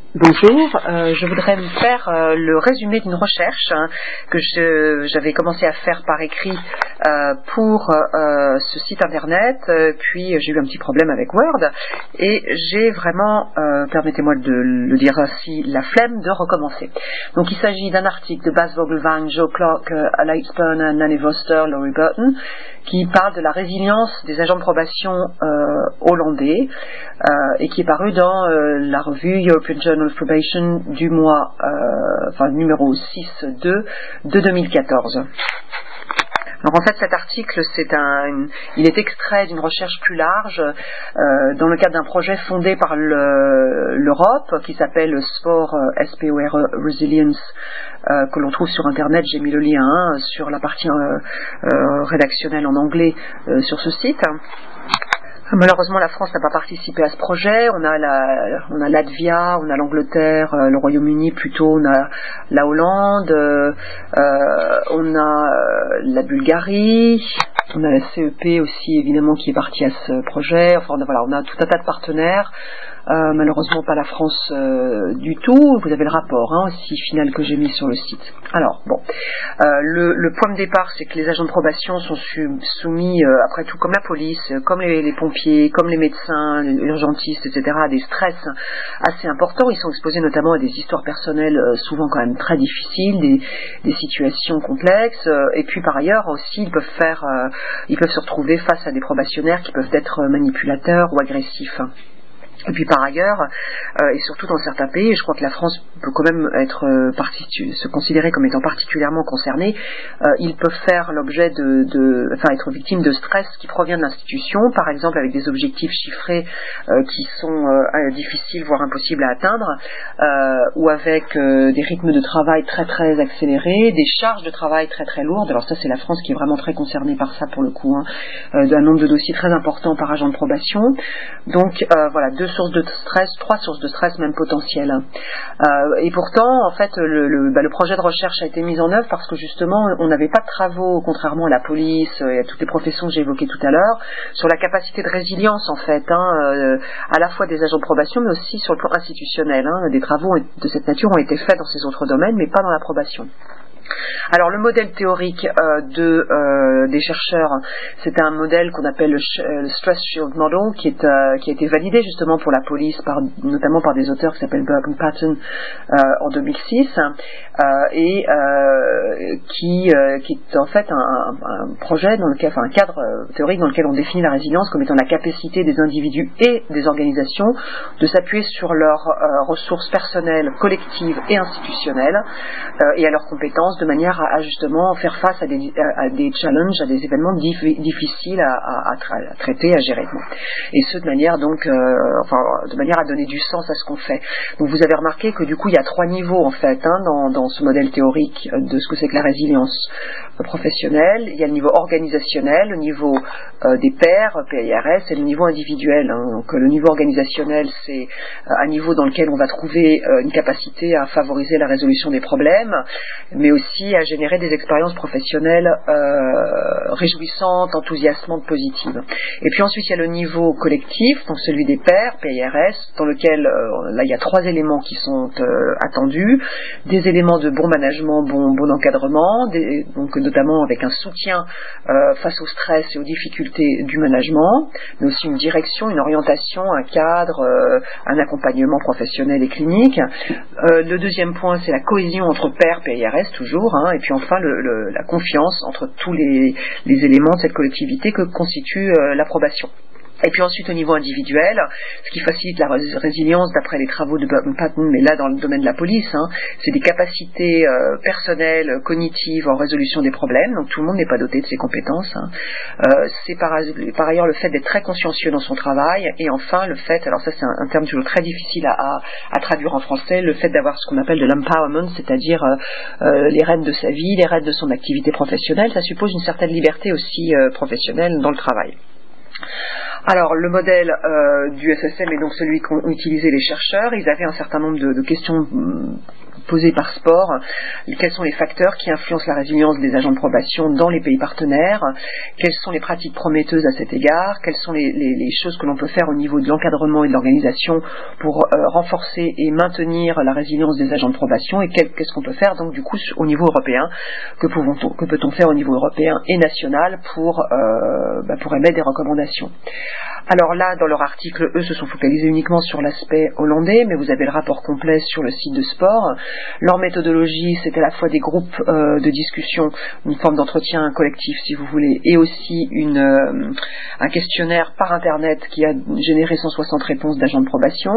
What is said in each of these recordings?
Bonjour, je voudrais me faire le résumé d'une recherche que j'avais commencé à faire par écrit pour ce site internet, puis j'ai eu un petit problème avec Word et j'ai vraiment, permettez-moi de le dire ainsi, la flemme de recommencer. Donc il s'agit d'un article de Bas Vogelvang, Joe Clark, Alex Berner, Nanny Voster, Laurie Burton, qui parle de la résilience des agents de probation hollandais et qui est paru dans la revue European Journal of Probation du mois, numéro 6-2 de 2014. Alors en fait cet article il est extrait d'une recherche plus large dans le cadre d'un projet fondé par l'Europe qui s'appelle SPOR Resilience que l'on trouve sur internet. J'ai mis le lien sur la partie rédactionnelle en anglais sur ce site. Malheureusement, la France n'a pas participé à ce projet. On a Latvia, on a l'Angleterre, le Royaume-Uni plutôt, on a la Hollande, on a la Bulgarie, on a la CEP aussi évidemment qui est partie à ce projet. Enfin voilà, on a tout un tas de partenaires. Malheureusement pas la France du tout. Vous avez le rapport aussi final que j'ai mis sur le site. Alors bon, le point de départ, c'est que les agents de probation sont soumis, après tout, comme la police, comme les pompiers, comme les médecins, les urgentistes, etc., à des stress assez importants. Ils sont exposés notamment à des histoires personnelles souvent quand même très difficiles, des situations complexes, et puis par ailleurs aussi ils peuvent se retrouver face à des probationnaires qui peuvent être manipulateurs ou agressifs. Et puis par ailleurs, et surtout dans certains pays, je crois que la France peut quand même se considérer comme étant particulièrement concernée, ils peuvent faire l'objet être victimes de stress qui provient de l'institution, par exemple avec des objectifs chiffrés qui sont difficiles, voire impossibles à atteindre, ou avec des rythmes de travail très très accélérés, des charges de travail très très lourdes. Alors ça c'est la France qui est vraiment très concernée par ça pour le coup, d'un nombre de dossiers très important par agent de probation. Donc voilà, trois sources de stress même potentielles. Et pourtant, en fait, le projet de recherche a été mis en œuvre parce que justement, on n'avait pas de travaux, contrairement à la police et à toutes les professions que j'ai évoquées tout à l'heure, sur la capacité de résilience, en fait, à la fois des agents de probation, mais aussi sur le plan institutionnel. Des travaux de cette nature ont été faits dans ces autres domaines, mais pas dans la probation. Alors le modèle théorique des chercheurs, c'est un modèle qu'on appelle le Stress Shield Model, qui a été validé justement pour la police, notamment par des auteurs qui s'appellent Burke et Patton en 2006, et qui est en fait un projet un cadre théorique dans lequel on définit la résilience comme étant la capacité des individus et des organisations de s'appuyer sur leurs ressources personnelles, collectives et institutionnelles et à leurs compétences de manière à justement faire face à des challenges, à des événements difficiles à traiter, à gérer. Et ce de manière à donner du sens à ce qu'on fait. Donc vous avez remarqué que du coup il y a trois niveaux en fait dans ce modèle théorique de ce que c'est que la résilience professionnelle. Il y a le niveau organisationnel, le niveau des pairs, PIRS, et le niveau individuel. Donc le niveau organisationnel, c'est un niveau dans lequel on va trouver une capacité à favoriser la résolution des problèmes, mais aussi à générer des expériences professionnelles réjouissantes, enthousiasmantes, positives. Et puis ensuite il y a le niveau collectif, donc celui des pairs, PIRS, dans lequel là il y a trois éléments qui sont attendus, des éléments de bon management, bon encadrement, donc notamment avec un soutien face au stress et aux difficultés du management, mais aussi une direction, une orientation, un cadre, un accompagnement professionnel et clinique. Le deuxième point, c'est la cohésion entre pairs, PIRS toujours, et puis enfin la confiance entre tous les éléments de cette collectivité que constitue l'approbation. Et puis ensuite au niveau individuel, ce qui facilite la résilience d'après les travaux de Burton Patton, mais là dans le domaine de la police, c'est des capacités personnelles, cognitives en résolution des problèmes, donc tout le monde n'est pas doté de ces compétences. C'est par ailleurs le fait d'être très consciencieux dans son travail, et enfin le fait, alors ça c'est un terme toujours très difficile à traduire en français, le fait d'avoir ce qu'on appelle de l'empowerment, c'est-à-dire les rênes de sa vie, les rênes de son activité professionnelle. Ça suppose une certaine liberté aussi professionnelle dans le travail. Alors le modèle du SSM est donc celui qu'ont utilisé les chercheurs. Ils avaient un certain nombre de questions posée par Sport, quels sont les facteurs qui influencent la résilience des agents de probation dans les pays partenaires, quelles sont les pratiques prometteuses à cet égard, quelles sont les choses que l'on peut faire au niveau de l'encadrement et de l'organisation pour renforcer et maintenir la résilience des agents de probation, et qu'est-ce qu'on peut faire donc du coup au niveau européen, que peut-on faire au niveau européen et national pour émettre des recommandations. Alors là, dans leur article, eux se sont focalisés uniquement sur l'aspect hollandais, mais vous avez le rapport complet sur le site de Sport. Leur méthodologie, c'était à la fois des groupes de discussion, une forme d'entretien collectif si vous voulez, et aussi un questionnaire par Internet qui a généré 160 réponses d'agents de probation.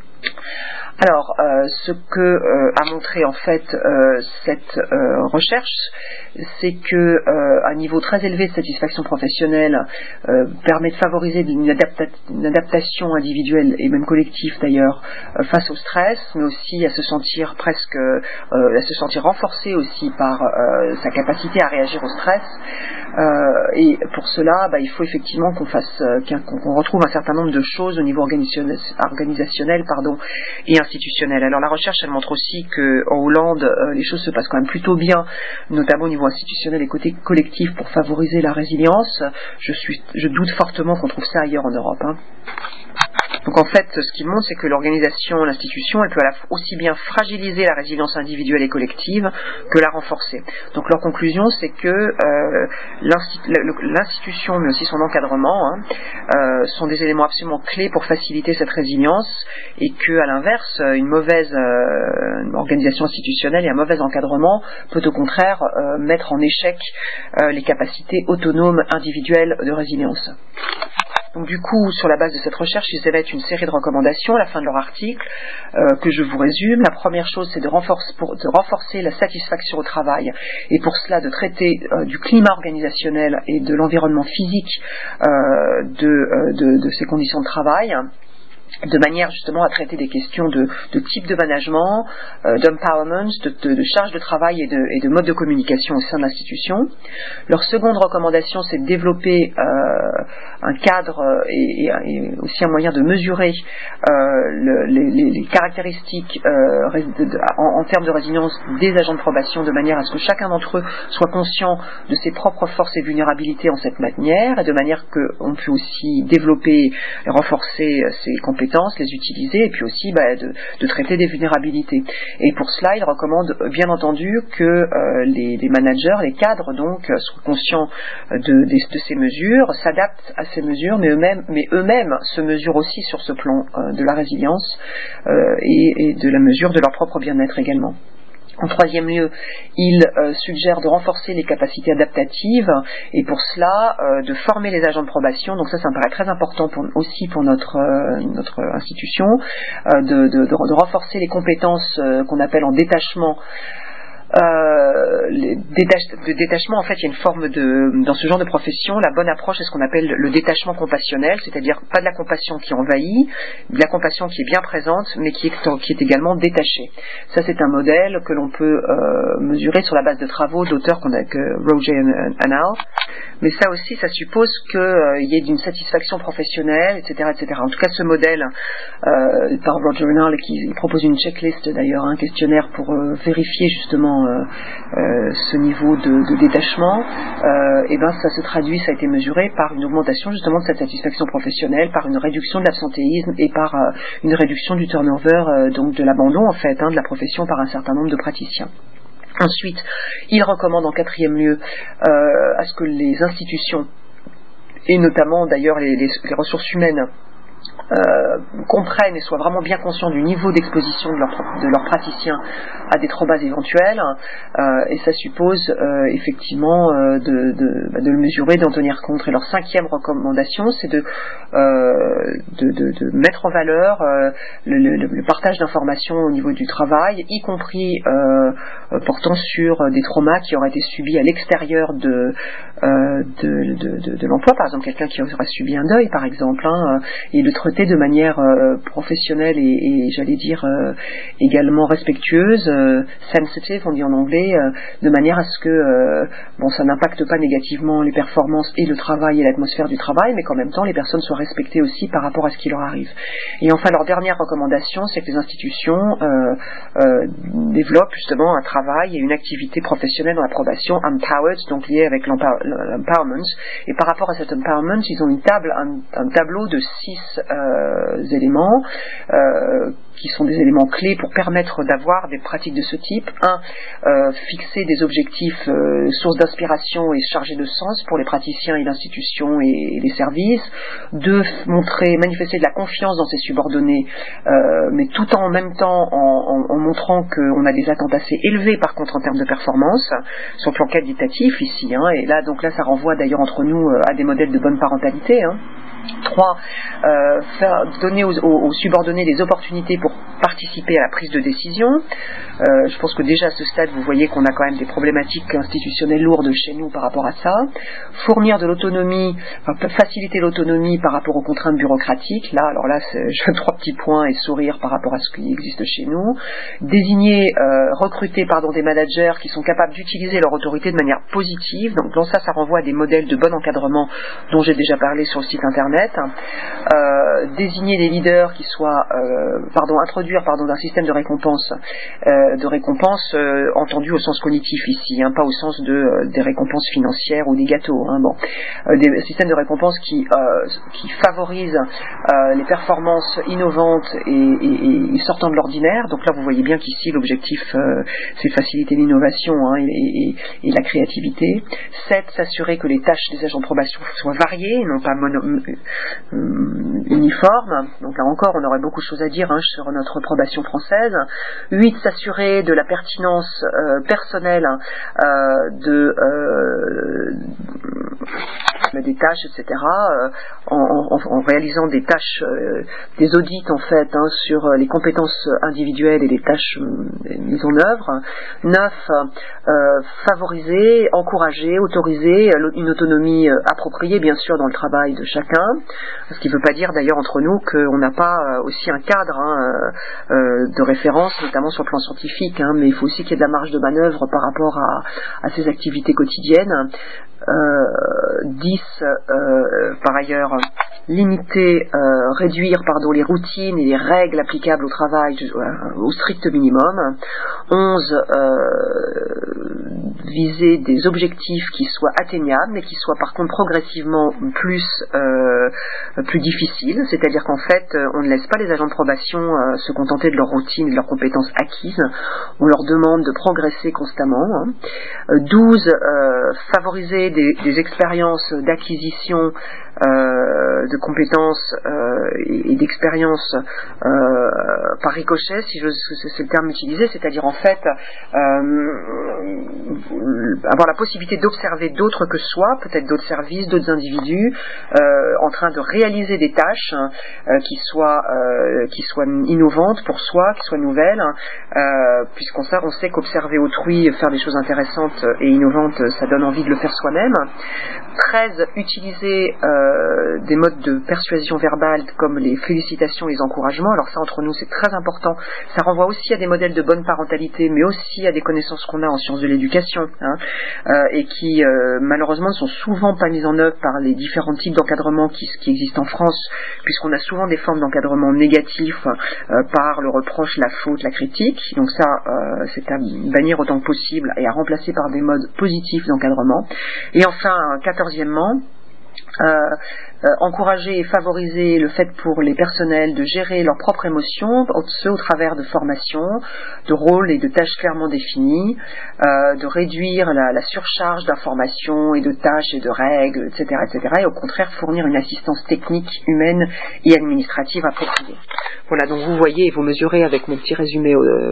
Alors, ce que a montré en fait cette recherche, c'est que un niveau très élevé de satisfaction professionnelle permet de favoriser une adaptation individuelle et même collective d'ailleurs face au stress, mais aussi à se sentir renforcé aussi par sa capacité à réagir au stress. Et pour cela, il faut effectivement qu'on retrouve un certain nombre de choses au niveau organisationnel et institutionnel. Alors la recherche, elle montre aussi qu'en Hollande, les choses se passent quand même plutôt bien, notamment au niveau institutionnel et côté collectif pour favoriser la résilience. Je doute fortement qu'on trouve ça ailleurs en Europe. Donc en fait, ce qui montre, c'est que l'organisation, l'institution, elle peut aussi bien fragiliser la résilience individuelle et collective que la renforcer. Donc leur conclusion, c'est que l'institution, mais aussi son encadrement, sont des éléments absolument clés pour faciliter cette résilience, et que, à l'inverse, une mauvaise organisation institutionnelle et un mauvais encadrement peut au contraire mettre en échec les capacités autonomes individuelles de résilience. Donc du coup, sur la base de cette recherche, ils émettent une série de recommandations à la fin de leur article, que je vous résume. La première chose, c'est de renforcer la satisfaction au travail, et pour cela de traiter du climat organisationnel et de l'environnement physique de ces conditions de travail, de manière justement à traiter des questions de type de management, d'empowerment, de charge de travail et de mode de communication au sein de l'institution. Leur seconde recommandation, c'est de développer un cadre et aussi un moyen de mesurer les caractéristiques en termes de résilience des agents de probation, de manière à ce que chacun d'entre eux soit conscient de ses propres forces et vulnérabilités en cette manière, et de manière qu'on puisse aussi développer et renforcer ses compétences, les utiliser, et puis aussi de traiter des vulnérabilités. Et pour cela, il recommande bien entendu que les managers, les cadres donc, soient conscients de ces mesures, s'adaptent à ces mesures, mais eux-mêmes se mesurent aussi sur ce plan de la résilience et de la mesure de leur propre bien-être également. En troisième lieu, il suggère de renforcer les capacités adaptatives, et pour cela, de former les agents de probation. Donc ça me paraît très important aussi pour notre institution, de renforcer les compétences qu'on appelle en détachement. Le détachement, en fait, il y a une forme dans ce genre de profession, la bonne approche est ce qu'on appelle le détachement compassionnel, c'est-à-dire pas de la compassion qui envahit, de la compassion qui est bien présente, mais qui est également détachée. Ça, c'est un modèle que l'on peut mesurer sur la base de travaux d'auteurs que Roger et Al. Mais ça aussi, ça suppose qu'il y ait une satisfaction professionnelle, etc., etc. En tout cas, ce modèle par Roger et Al, qui propose une checklist d'ailleurs, un questionnaire pour vérifier justement ce niveau de détachement, ça se traduit, ça a été mesuré par une augmentation justement de cette satisfaction professionnelle, par une réduction de l'absentéisme et par une réduction du turnover, donc de l'abandon en fait de la profession par un certain nombre de praticiens. Ensuite, il recommande en quatrième lieu à ce que les institutions, et notamment d'ailleurs les ressources humaines, comprennent et soient vraiment bien conscients du niveau d'exposition de leurs praticiens à des traumas éventuels, et ça suppose effectivement de le mesurer, d'en tenir compte. Et leur cinquième recommandation, c'est de mettre en valeur le partage d'informations au niveau du travail, y compris portant sur des traumas qui auraient été subis à l'extérieur de l'emploi, par exemple quelqu'un qui aurait subi un deuil par exemple, et de traiter présentée de manière professionnelle et j'allais dire également respectueuse, sensitive, on dit en anglais, de manière à ce que ça n'impacte pas négativement les performances et le travail et l'atmosphère du travail, mais qu'en même temps les personnes soient respectées aussi par rapport à ce qui leur arrive. Et enfin, leur dernière recommandation, c'est que les institutions développent justement un travail et une activité professionnelle dans l'approbation empowered, donc liée avec l'empowerment. Et par rapport à cet empowerment, ils ont un tableau de 6 éléments qui sont des éléments clés pour permettre d'avoir des pratiques de ce type. 1. Fixer des objectifs sources d'inspiration et chargés de sens pour les praticiens et l'institution et les services. 2. Manifester de la confiance dans ses subordonnés, mais tout en même temps en montrant qu'on a des attentes assez élevées par contre en termes de performance, sur le plan qualitatif ici, et là ça renvoie d'ailleurs entre nous à des modèles de bonne parentalité. 3. Donner aux subordonnés des opportunités pour participer à la prise de décision. Je pense que déjà à ce stade, vous voyez qu'on a quand même des problématiques institutionnelles lourdes chez nous par rapport à ça. Fournir de l'autonomie, faciliter l'autonomie par rapport aux contraintes bureaucratiques. Je 3 petits points et sourire par rapport à ce qui existe chez nous. Recruter des managers qui sont capables d'utiliser leur autorité de manière positive. Donc ça renvoie à des modèles de bon encadrement dont j'ai déjà parlé sur le site internet. Désigner des leaders qui soient introduire un système de récompense entendu au sens cognitif ici, pas au sens des récompenses financières ou des gâteaux, des systèmes de récompense qui favorisent les performances innovantes et sortant de l'ordinaire. Donc là vous voyez bien qu'ici l'objectif c'est faciliter l'innovation et la créativité. 7. S'assurer que les tâches des agents de probation soient variées et non pas uniforme. Donc là encore, on aurait beaucoup de choses à dire sur notre probation française. 8. S'assurer de la pertinence personnelle des tâches, etc. En réalisant des tâches, des audits en fait sur les compétences individuelles et les tâches mises en œuvre. 9. Favoriser, encourager, autoriser une autonomie appropriée bien sûr dans le travail de chacun, ce qui ne veut pas dire d'ailleurs entre nous qu'on n'a pas aussi un cadre de référence, notamment sur le plan scientifique, mais il faut aussi qu'il y ait de la marge de manœuvre par rapport à ces activités quotidiennes. 10. Par ailleurs, réduire les routines et les règles applicables au travail au strict minimum. 11. Viser des objectifs qui soient atteignables mais qui soient par contre progressivement plus difficiles, c'est-à-dire qu'en fait on ne laisse pas les agents de probation se contenter de leur routine et de leurs compétences acquises, on leur demande de progresser constamment. 12. Favoriser des expériences d'acquisition de compétences et d'expériences par ricochet, c'est le terme utilisé, c'est-à-dire en fait avoir la possibilité d'observer d'autres que soi, peut-être d'autres services, d'autres individus, en train de réaliser des tâches qui soient innovantes pour soi, qui soient nouvelles, puisqu'on sait qu'observer autrui, faire des choses intéressantes et innovantes, ça donne envie de le faire soi-même. 13. Utiliser des modes de persuasion verbale comme les félicitations et les encouragements. Alors ça entre nous c'est très important, ça renvoie aussi à des modèles de bonne parentalité mais aussi à des connaissances qu'on a en sciences de l'éducation et qui malheureusement ne sont souvent pas mises en œuvre par les différents types d'encadrement qui existent en France, puisqu'on a souvent des formes d'encadrement négatifs par le reproche, la faute, la critique. Donc ça c'est à bannir autant que possible et à remplacer par des modes positifs d'encadrement. Et enfin 14e, encourager et favoriser le fait pour les personnels de gérer leurs propres émotions, au travers de formations, de rôles et de tâches clairement définies, de réduire la surcharge d'informations et de tâches et de règles, etc., et au contraire fournir une assistance technique, humaine et administrative appropriée. Voilà, donc vous voyez et vous mesurez avec mon petit résumé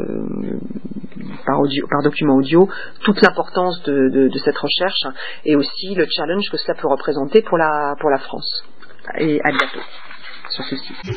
par document audio toute l'importance de cette recherche et aussi le challenge que cela peut représenter pour la France. Et à bientôt sur ce site.